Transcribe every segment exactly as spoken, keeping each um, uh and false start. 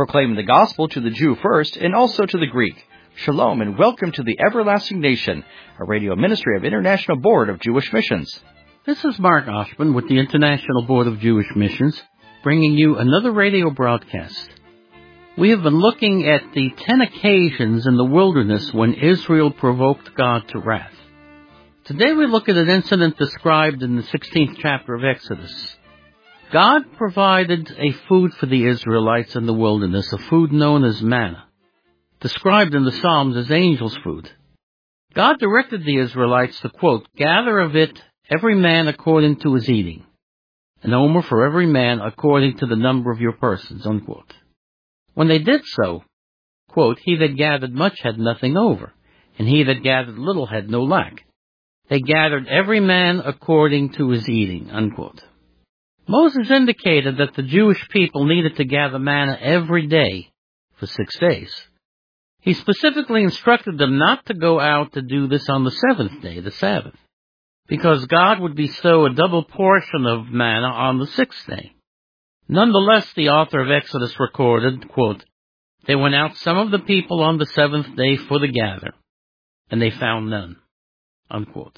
proclaiming the gospel to the Jew first and also to the Greek. Shalom and welcome to the Everlasting Nation, a radio ministry of International Board of Jewish Missions. This is Mark Oshman with the International Board of Jewish Missions, bringing you another radio broadcast. We have been looking at the ten occasions in the wilderness when Israel provoked God to wrath. Today we look at an incident described in the sixteenth chapter of Exodus. God provided a food for the Israelites in the wilderness, a food known as manna, described in the Psalms as angel's food. God directed the Israelites to, quote, gather of it every man according to his eating, an omer for every man according to the number of your persons, unquote. When they did so, quote, he that gathered much had nothing over, and he that gathered little had no lack. They gathered every man according to his eating, unquote. Moses indicated that the Jewish people needed to gather manna every day for six days. He specifically instructed them not to go out to do this on the seventh day, the Sabbath, because God would bestow a double portion of manna on the sixth day. Nonetheless, the author of Exodus recorded, quote, they went out some of the people on the seventh day for the gather, and they found none, unquote.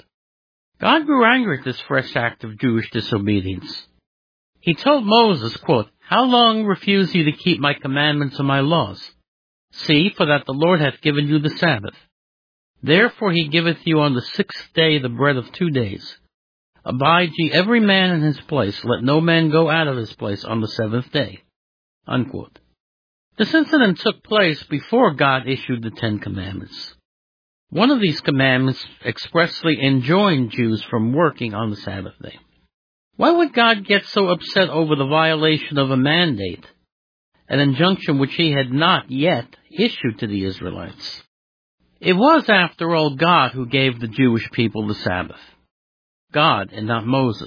God grew angry at this fresh act of Jewish disobedience. He told Moses, quote, how long refuse you to keep my commandments and my laws? See, for that the Lord hath given you the Sabbath. Therefore he giveth you on the sixth day the bread of two days. Abide ye every man in his place, let no man go out of his place on the seventh day, unquote. This incident took place before God issued the Ten Commandments. One of these commandments expressly enjoined Jews from working on the Sabbath day. Why would God get so upset over the violation of a mandate, an injunction which he had not yet issued to the Israelites? It was, after all, God who gave the Jewish people the Sabbath. God and not Moses.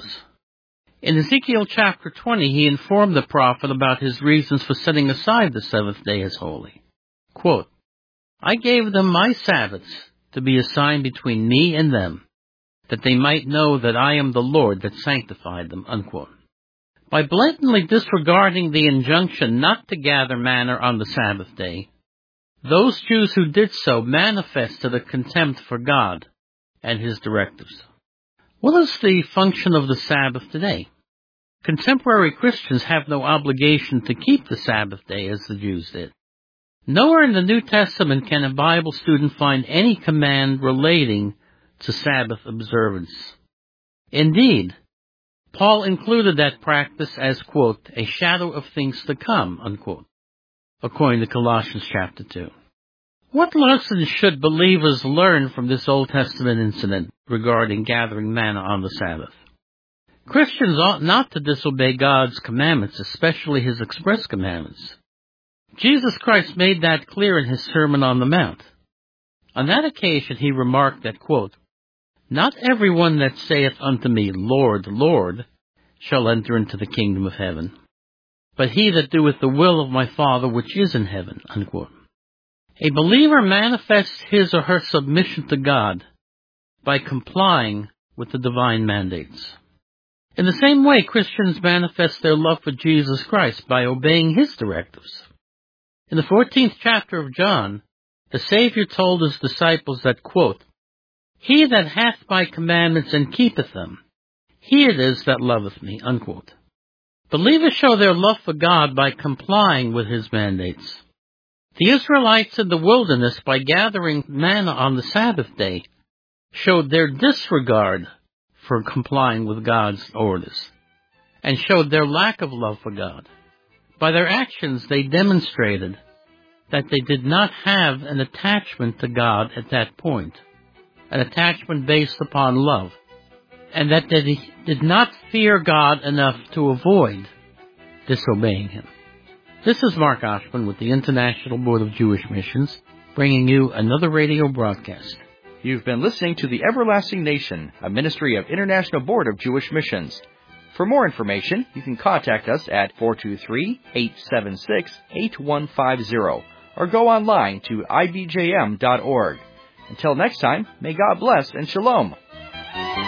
In Ezekiel chapter twenty, he informed the prophet about his reasons for setting aside the seventh day as holy. Quote, I gave them my Sabbaths to be a sign between me and them, that they might know that I am the Lord that sanctified them, unquote. By blatantly disregarding the injunction not to gather manna on the Sabbath day, those Jews who did so manifested a contempt for God and his directives. What is the function of the Sabbath today? Contemporary Christians have no obligation to keep the Sabbath day as the Jews did. Nowhere in the New Testament can a Bible student find any command relating to Sabbath observance. Indeed, Paul included that practice as, quote, a shadow of things to come, unquote, according to Colossians chapter two. What lessons should believers learn from this Old Testament incident regarding gathering manna on the Sabbath? Christians ought not to disobey God's commandments, especially his express commandments. Jesus Christ made that clear in his Sermon on the Mount. On that occasion he remarked that, quote, not everyone that saith unto me, Lord, Lord, shall enter into the kingdom of heaven, but he that doeth the will of my Father which is in heaven, unquote. A believer manifests his or her submission to God by complying with the divine mandates. In the same way, Christians manifest their love for Jesus Christ by obeying his directives. In the fourteenth chapter of John, the Savior told his disciples that, quote, he that hath my commandments and keepeth them, he it is that loveth me, unquote. Believers show their love for God by complying with his mandates. The Israelites in the wilderness, by gathering manna on the Sabbath day, showed their disregard for complying with God's orders, and showed their lack of love for God. By their actions, they demonstrated that they did not have an attachment to God at that point, an attachment based upon love, and that they did not fear God enough to avoid disobeying him. This is Mark Oshman with the International Board of Jewish Missions, bringing you another radio broadcast. You've been listening to the Everlasting Nation, a ministry of International Board of Jewish Missions. For more information, you can contact us at four two three, eight seven six, eight one five zero or go online to I B J M dot org. Until next time, may God bless and shalom.